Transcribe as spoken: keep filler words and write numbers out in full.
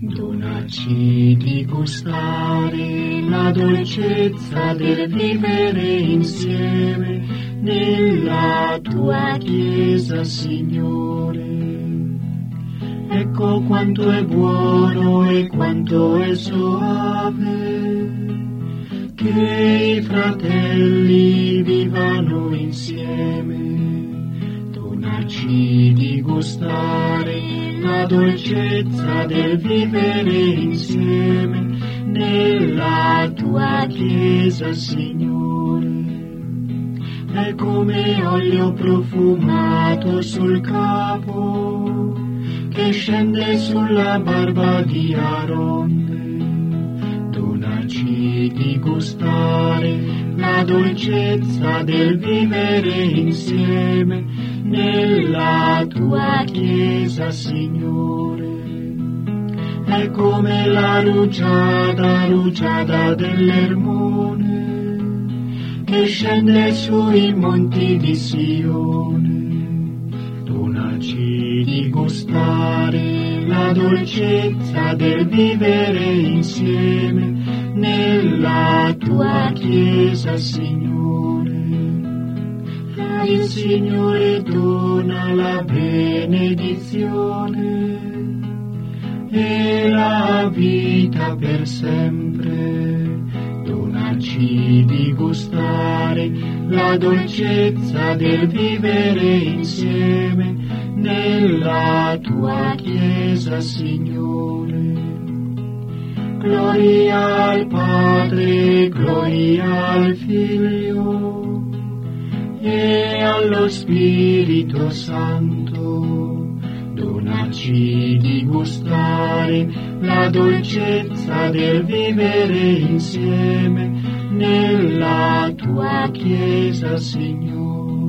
Donaci di gustare la dolcezza del vivere insieme nella tua Chiesa, Signore. Ecco quanto è buono e quanto è soave che i fratelli vivano insieme. Donaci di gustare la dolcezza del vivere insieme nella tua Chiesa, Signore. È come olio profumato sul capo che scende sulla barba di Aaron. Donaci di gustare la dolcezza del vivere insieme nella tua Chiesa, Signore. È come la rugiada, rugiada dell'Ermone che scende sui monti di Sione. Donaci di gustare la dolcezza del vivere insieme nella tua Chiesa, Signore. Il Signore dona la benedizione e la vita per sempre. Donaci di gustare la dolcezza del vivere insieme nella tua Chiesa, Signore. Gloria al Padre, gloria al Figlio e allo Spirito Santo. Donaci di gustare la dolcezza del vivere insieme nella tua Chiesa, Signore.